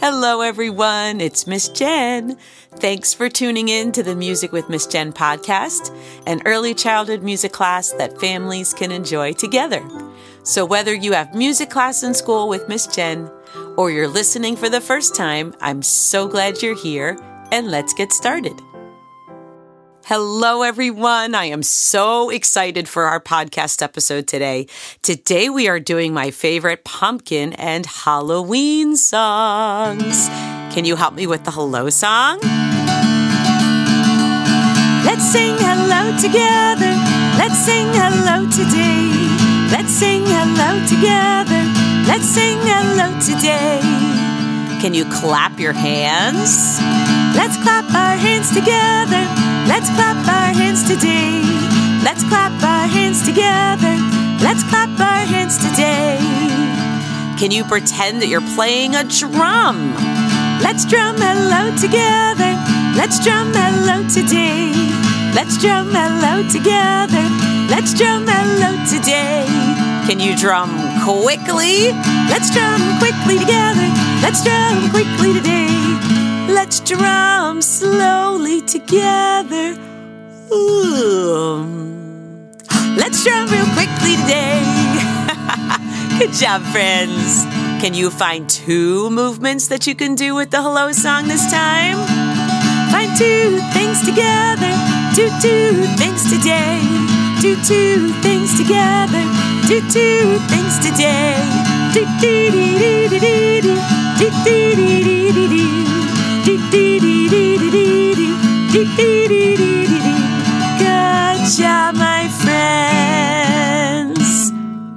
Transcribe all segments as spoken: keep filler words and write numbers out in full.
Hello, everyone. It's Miss Jen. Thanks for tuning in to the Music with Miss Jen podcast, an early childhood music class that families can enjoy together. So whether you have music class in school with Miss Jen or you're listening for the first time, I'm so glad you're here, and let's get started. Hello, everyone. I am so excited for our podcast episode today. Today, we are doing my favorite pumpkin and Halloween songs. Can you help me with the hello song? Let's sing hello together. Let's sing hello today. Let's sing hello together. Let's sing hello today. Can you clap your hands? Let's clap our hands together. Let's clap our hands today. Let's clap our hands together. Let's clap our hands today. Can you pretend that you're playing a drum? Let's drum hello together. Let's drum hello today. Let's drum hello together. Let's drum hello today. Can you drum quickly? Let's drum quickly together. Let's drum quickly today. Let's drum slowly together. Ooh. Let's drum real quickly today. Good job, friends. Can you find two movements that you can do with the hello song this time? Find two things together. Do two things today. Do two things together. Do two things today. Do do do do do do do do do do do do. Good job, my friends.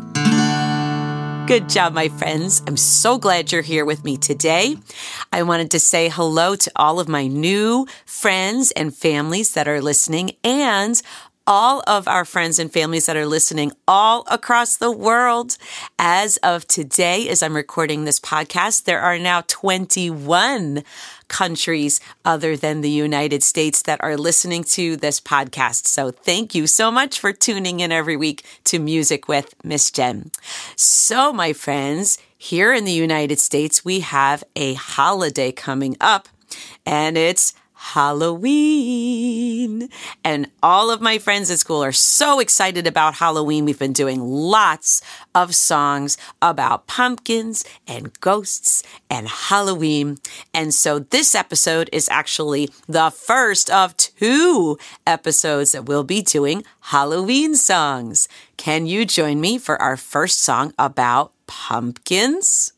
Good job, my friends. I'm so glad you're here with me today. I wanted to say hello to all of my new friends and families that are listening, and all of our friends and families that are listening all across the world. As of today, as I'm recording this podcast, there are now twenty-one countries other than the United States that are listening to this podcast. So thank you so much for tuning in every week to Music with Miss Jen. So, my friends, here in the United States, we have a holiday coming up, and it's Halloween. And all of my friends at school are so excited about Halloween. We've been doing lots of songs about pumpkins and ghosts and Halloween. And so this episode is actually the first of two episodes that we'll be doing Halloween songs. Can you join me for our first song about pumpkins?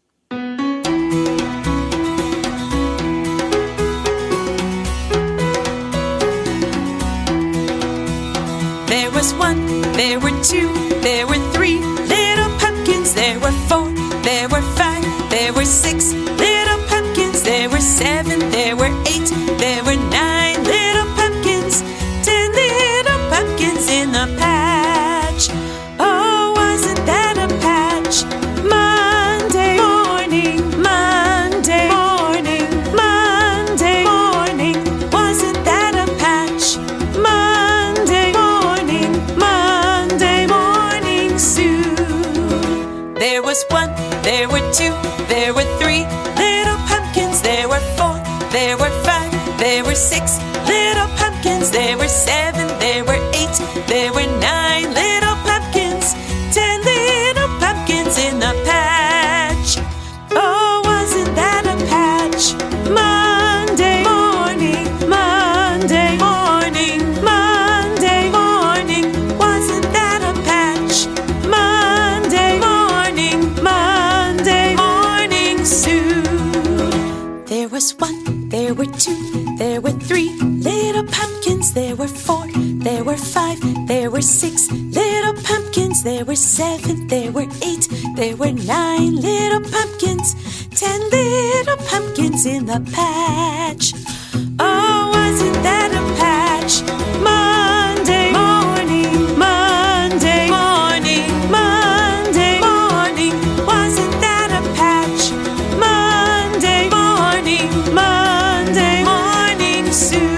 There was one, there were two, there were three little pumpkins. There were four, there were five, there were six little pumpkins. There were seven, there were eight, there were nine little pumpkins. Ten little pumpkins in the patch. Oh, wasn't that a patch? Monday morning, Monday morning, Monday morning. Wasn't that a patch? Monday morning, Monday morning soon. There was one, there were two, there were three little pumpkins. There were four, there were five, there were six little pumpkins. There were seven, there were eight, there were nine little pumpkins. Ten little pumpkins in the patch. Oh, wasn't that a patch? Monday morning, Monday morning, Monday morning. Wasn't that a patch? Monday morning, Monday morning soon. There was one, there were two, there were three little pumpkins. There were four, there were five, there were six little pumpkins. There were seven, there were eight, there were nine little pumpkins. Ten little pumpkins in the patch. Oh, wasn't that a patch? Monday morning, Monday morning, Monday morning. Wasn't that a patch? Monday morning, Monday morning soon.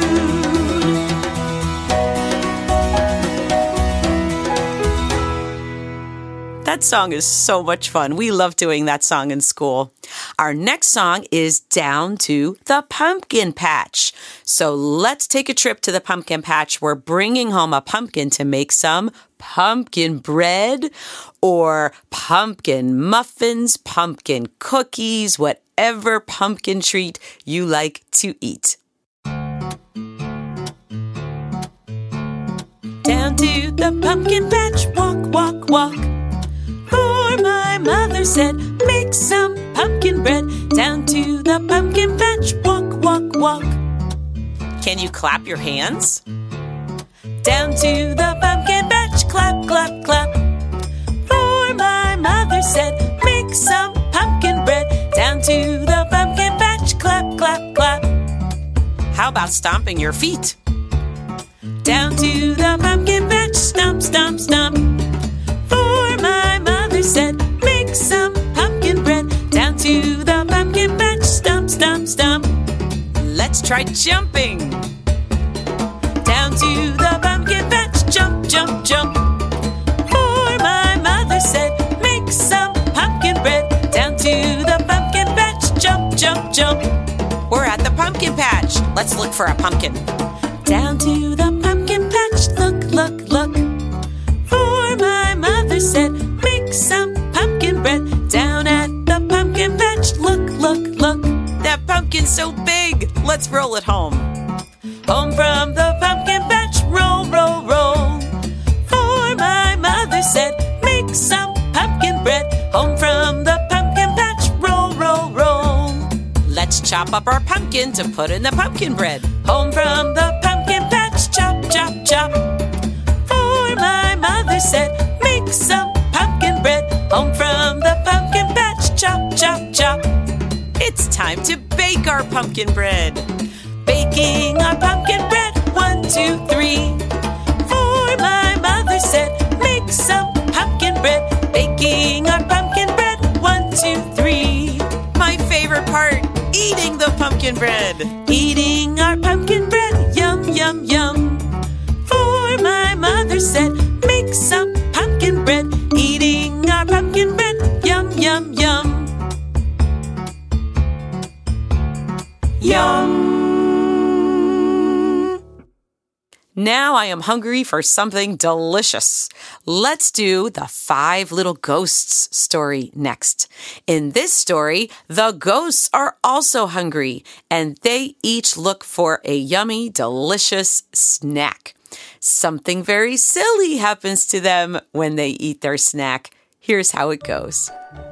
That song is so much fun. We love doing that song in school. Our next song is Down to the Pumpkin Patch. So let's take a trip to the pumpkin patch. We're bringing home a pumpkin to make some pumpkin bread or pumpkin muffins, pumpkin cookies, whatever pumpkin treat you like to eat. Down to the pumpkin patch, walk, walk, walk. For my mother said, make some pumpkin bread. Down to the pumpkin patch, walk, walk, walk. Can you clap your hands? Down to the pumpkin patch, clap, clap, clap. For my mother said, make some pumpkin bread. Down to the pumpkin patch, clap, clap, clap. How about stomping your feet? Down to the pumpkin patch, stomp, stomp, stomp. For my mother said, make some pumpkin bread. Down to the pumpkin patch, stomp, stomp, stomp. Let's try jumping. Down to the pumpkin patch, jump, jump, jump. For my mother said, make some pumpkin bread. Down to the pumpkin patch, jump, jump, jump. We're at the pumpkin patch. Let's look for a pumpkin. Down to the pumpkin patch, look, look, look. For my mother said, make some pumpkin bread. Down at the pumpkin patch, look, look, look. That pumpkin's so big, let's roll it home. Home from the pumpkin patch, roll, roll, roll. For my mother said, make some pumpkin bread. Home from the pumpkin patch, roll, roll, roll. Let's chop up our pumpkin to put in the pumpkin bread. Home from the pumpkin patch, chop, chop, chop. For my mother said, make some pumpkin bread. Home from the pumpkin patch, chop, chop, chop. It's time to bake our pumpkin bread. Baking our pumpkin bread, one, two, three. For my mother said, make some pumpkin bread. Baking our pumpkin bread, one, two, three. My favorite part, eating the pumpkin bread. Eating our pumpkin bread, yum, yum, yum. For my mother said, make some pumpkin bread. Eating our pumpkin bread, yum, yum, yum. Yum. Now I am hungry for something delicious. Let's do the Five Little Ghosts story next. In this story, the ghosts are also hungry, and they each look for a yummy, delicious snack. Something very silly happens to them when they eat their snack. Here's how it goes.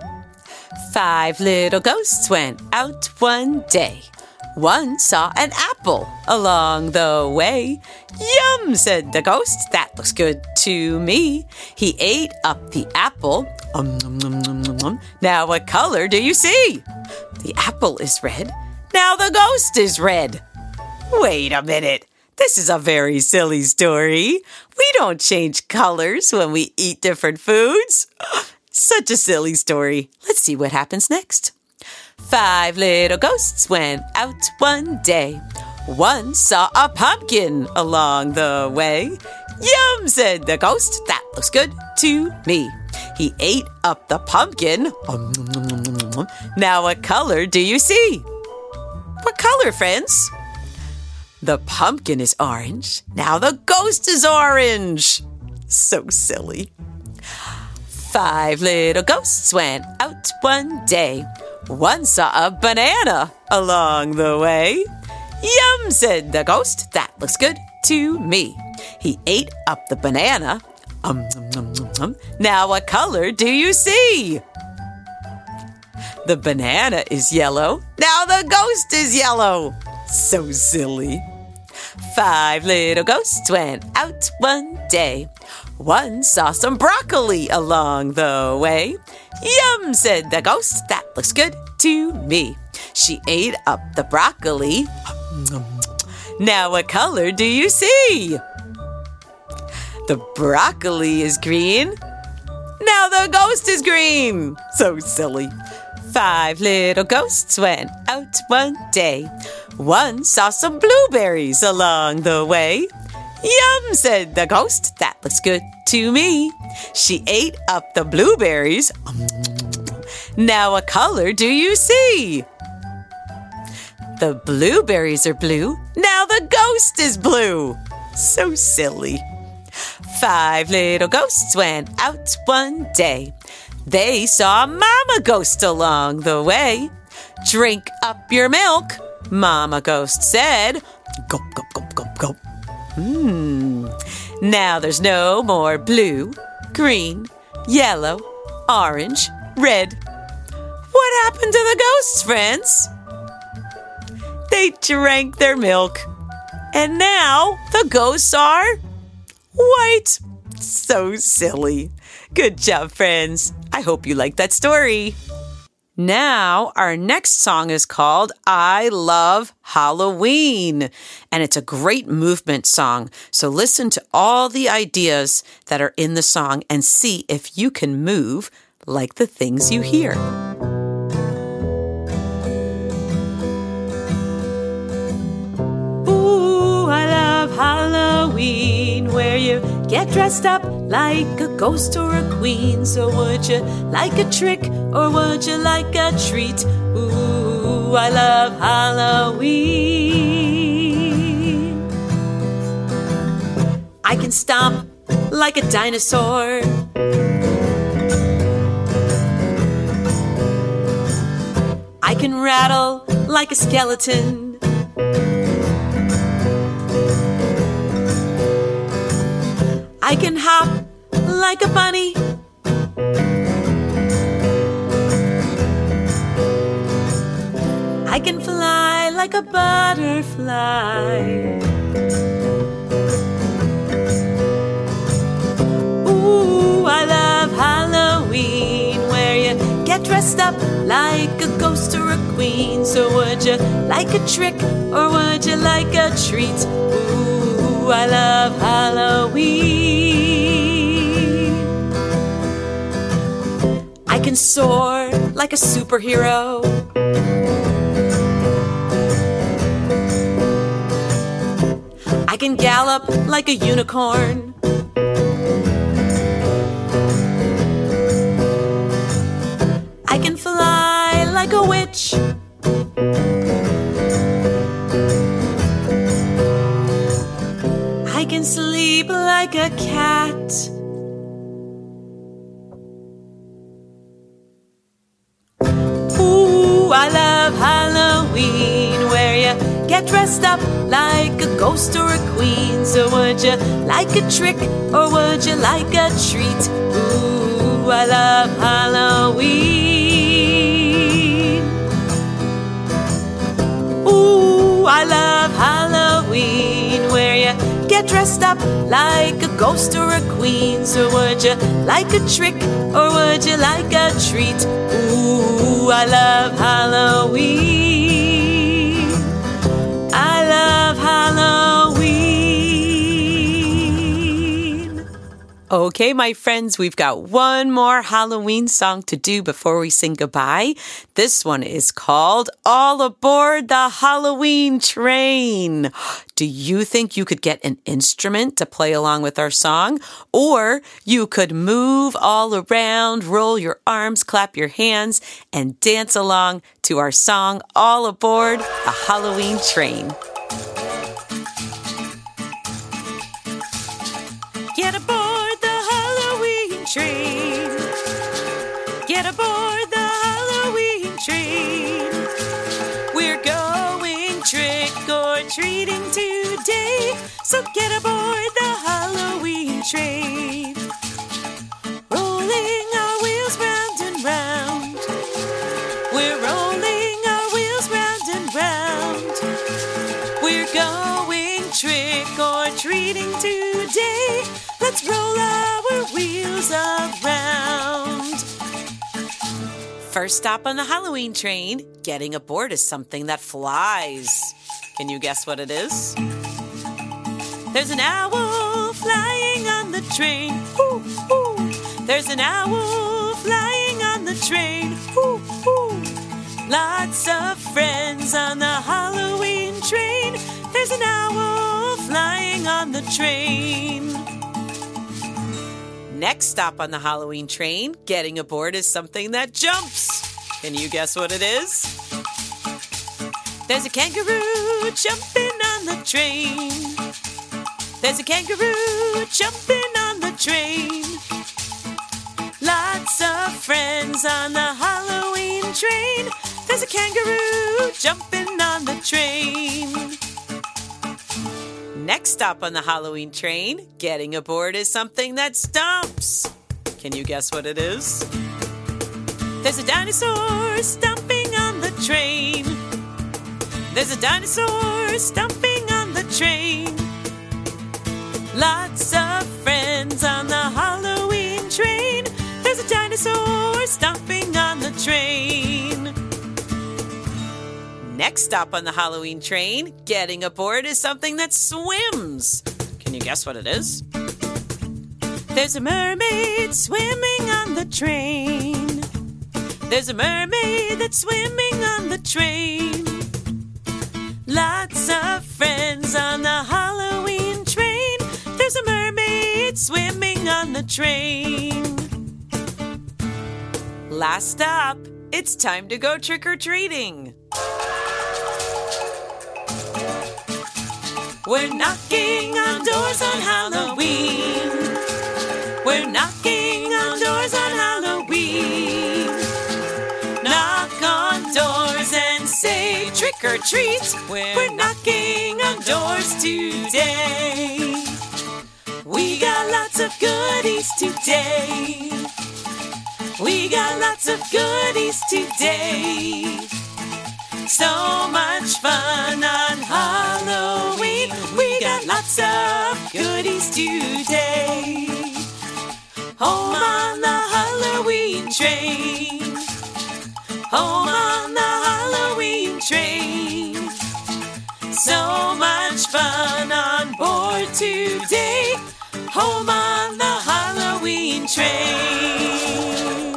Five little ghosts went out one day. One saw an apple along the way. Yum, said the ghost, that looks good to me. He ate up the apple. Um, nom, nom, nom, nom, nom. Now what color do you see? The apple is red. Now the ghost is red. Wait a minute. This is a very silly story. We don't change colors when we eat different foods. Such a silly story. Let's see what happens next. Five little ghosts went out one day. One saw a pumpkin along the way. Yum, said the ghost, that looks good to me. He ate up the pumpkin. Um, nom, nom, nom, nom, nom. Now what color do you see? What color, friends? The pumpkin is orange. Now the ghost is orange. So silly. Five little ghosts went out one day. One saw a banana along the way. Yum, said the ghost, that looks good to me. He ate up the banana. Um, um, um, um, um. Now what color do you see? The banana is yellow. Now the ghost is yellow. So silly. Five little ghosts went out one day. One saw some broccoli along the way. Yum, said the ghost, that looks good to me. She ate up the broccoli. Now what color do you see? The broccoli is green. Now the ghost is green. So silly. Five little ghosts went out one day. One saw some blueberries along the way. Yum, said the ghost, that looks good to me. She ate up the blueberries. Now what color do you see? The blueberries are blue. Now the ghost is blue. So silly. Five little ghosts went out one day. They saw Mama Ghost along the way. Drink up your milk, Mama Ghost said. Gulp, gulp, gulp, gulp, gulp. Hmm. Now there's no more blue, green, yellow, orange, red. What happened to the ghosts, friends? They drank their milk. And now the ghosts are white. So silly. Good job, friends. I hope you liked that story. Now, our next song is called I Love Halloween, and it's a great movement song. So listen to all the ideas that are in the song and see if you can move like the things you hear. Ooh, I love Halloween, where you get dressed up like a ghost or a queen. So would you like a trick or would you like a treat? Ooh, I love Halloween. I can stomp like a dinosaur. I can rattle like a skeleton. I can hop like a bunny. I can fly like a butterfly. Ooh, I love Halloween, where you get dressed up like a ghost or a queen. So would you like a trick or would you like a treat? Ooh, I love Halloween. I can soar like a superhero. I can gallop like a unicorn. I can fly like a witch. I can sleep like a cat. Ooh, I love Halloween, where you get dressed up like a ghost or a queen. So would you like a trick or would you like a treat? Ooh, I love Halloween. Ooh, I love Halloween, where you get dressed up like a ghost or a queen. So would you like a trick or would you like a treat? Ooh, I love Halloween. I love Halloween. Okay, my friends, we've got one more Halloween song to do before we sing goodbye. This one is called All Aboard the Halloween Train. Do you think you could get an instrument to play along with our song? Or you could move all around, roll your arms, clap your hands, and dance along to our song, All Aboard the Halloween Train. Get aboard the Halloween train. Get aboard the Halloween train. We're going trick or treating today. So get aboard the Halloween train. Rolling our wheels round and round. We're rolling our wheels round and round. We're going trick or treating today. Let's roll our wheels around. First stop on the Halloween train, getting aboard is something that flies. Can you guess what it is? There's an owl flying on the train. Ooh, ooh. There's an owl flying on the train. Ooh, ooh. Lots of friends on the Halloween train. There's an owl flying on the train. Next stop on the Halloween train, getting aboard is something that jumps. Can you guess what it is? There's a kangaroo jumping on the train. There's a kangaroo jumping on the train. Lots of friends on the Halloween train. There's a kangaroo jumping on the train. Next stop on the Halloween train, getting aboard is something that stomps. Can you guess what it is? There's a dinosaur stomping on the train. There's a dinosaur stomping on the train. Lots of friends on the Halloween train. There's a dinosaur stomping on the train. Next stop on the Halloween train, getting aboard is something that swims. Can you guess what it is? There's a mermaid swimming on the train. There's a mermaid that's swimming on the train. Lots of friends on the Halloween train. There's a mermaid swimming on the train. Last stop, it's time to go trick-or-treating. We're knocking on doors on Halloween. We're knocking on doors on Halloween. Knock on doors and say trick or treat. We're knocking on doors today. We got lots of goodies today. We got lots of goodies today. So much fun on Halloween. We got lots of goodies today. Home on the Halloween train. Home on the Halloween train. So much fun on board today. Home on the Halloween train.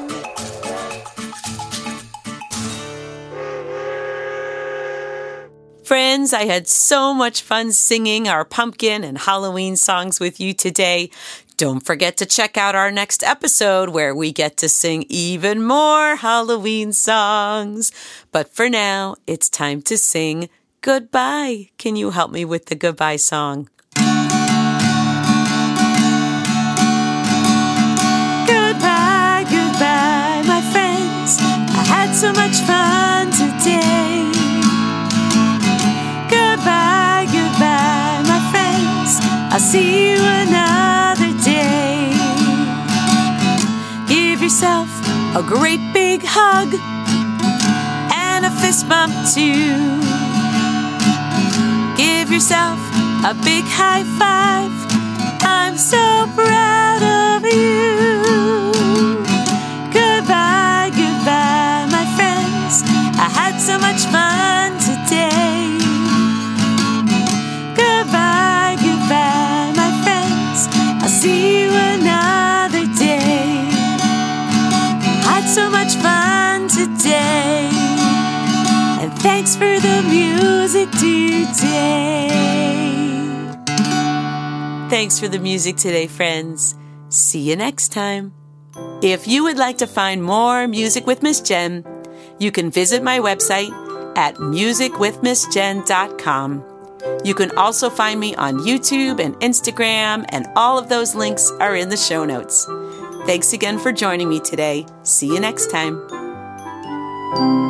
Friends, I had so much fun singing our pumpkin and Halloween songs with you today. Don't forget to check out our next episode where we get to sing even more Halloween songs. But for now, it's time to sing goodbye. Can you help me with the goodbye song? Goodbye, goodbye, my friends. I had so much fun today. Goodbye, goodbye, my friends. I'll see you another day. Give yourself a great big hug and a fist bump too. Give yourself a big high five. I'm so proud of you. Goodbye, goodbye, my friends. I had so much fun today. Goodbye, goodbye, my friends. I'll see you another day. Had so much fun today. And thanks for the music today. Thanks for the music today, friends. See you next time. If you would like to find more Music with Miss Jen, you can visit my website at music with miss jen dot com. You can also find me on YouTube and Instagram, and all of those links are in the show notes. Thanks again for joining me today. See you next time.